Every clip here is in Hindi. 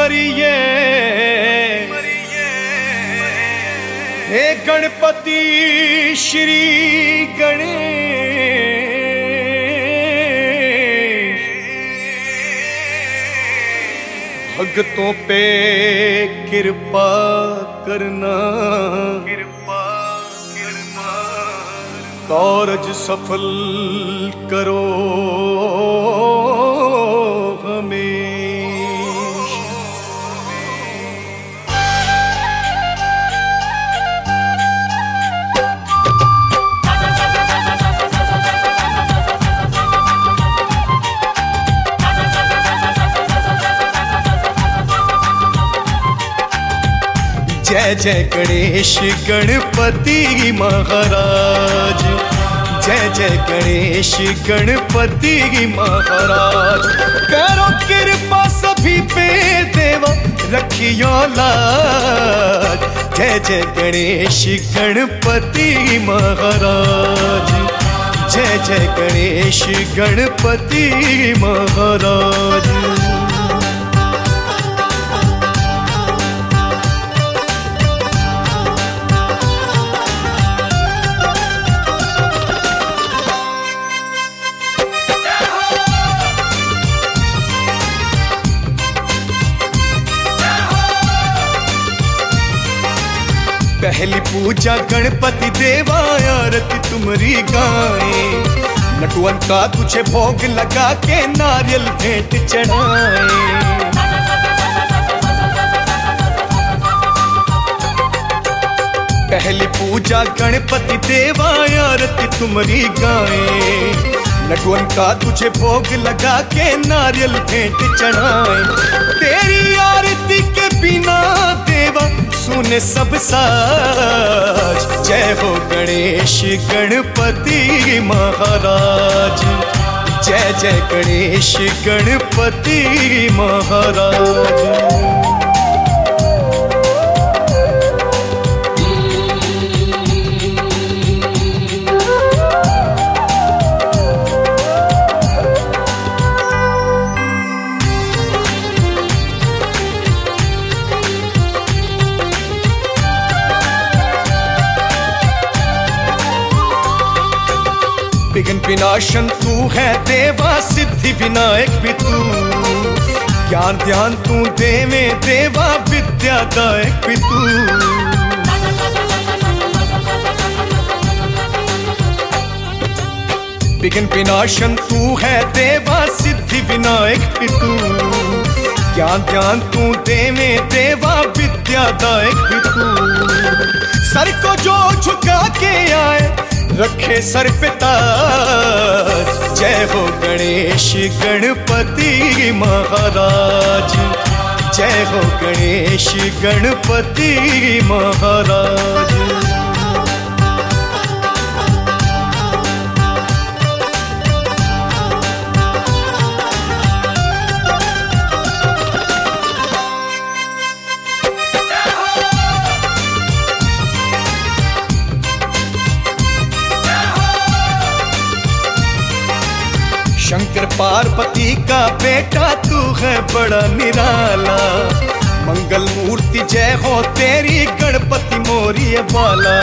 मरिए हे गणपति श्री गणेश, भक्तों पे कृपा करना, कारज सफल करो हमें। जय जय गणेश गणपति महाराज, जय जय गणेश गणपति महाराज। करो कृपा सभी पे देवा रखियो लाज। जय जय गणेश गणपति महाराज, जय जय गणेश गणपति महाराज। पहली पूजा गणपति देवा आरती तुम्हारी गाए, नटुअन का तुझे भोग लगा के नारियल भेंट चढ़ाए। पहली पूजा गणपति देवा आरती तुम्हारी गाए, नटुअन का तुझे भोग लगा के नारियल भेंट चढ़ाए। तेरी आरती के बिना देवा सुने सब साज। जय हो गणेश गणपति महाराज, जय जय गणेश गणपति महाराज। विघ्न विनाशन तू है देवा, सिद्धि विनायक भी तू। ज्ञान ध्यान तू देवे देवा, विद्यादायक भी तू। विघ्न विनाशन तू है देवा, सिद्धि विनायक भी तू। ज्ञान ध्यान तू देवे देवा, विद्यादायक भी तू। सर को जो झुका के आए रखे सर पे ताज। जय हो गणेश गणपति महाराज, जय हो गणेश गणपति महाराज। शंकर पार्वती का बेटा तू है बड़ा निराला। मंगल मूर्ति जय हो तेरी गणपति मोरिय बाला।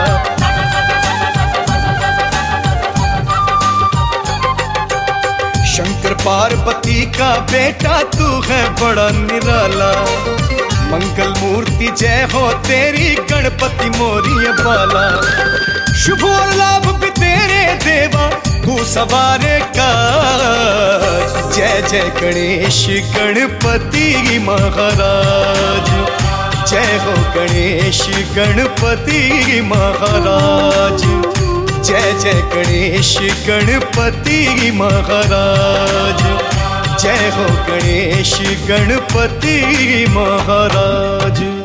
शंकर पार्वती का बेटा तू है बड़ा निराला। मंगल मूर्ति जय हो तेरी गणपति मोरिय बाला। शुभ और लाभ भी तेरे देवा तू सवारे का। जय जय गणेश गणपति महाराज, जय हो गणेश गणपति महाराज। जय जय गणेश गणपति महाराज, जय हो गणेश गणपति महाराज।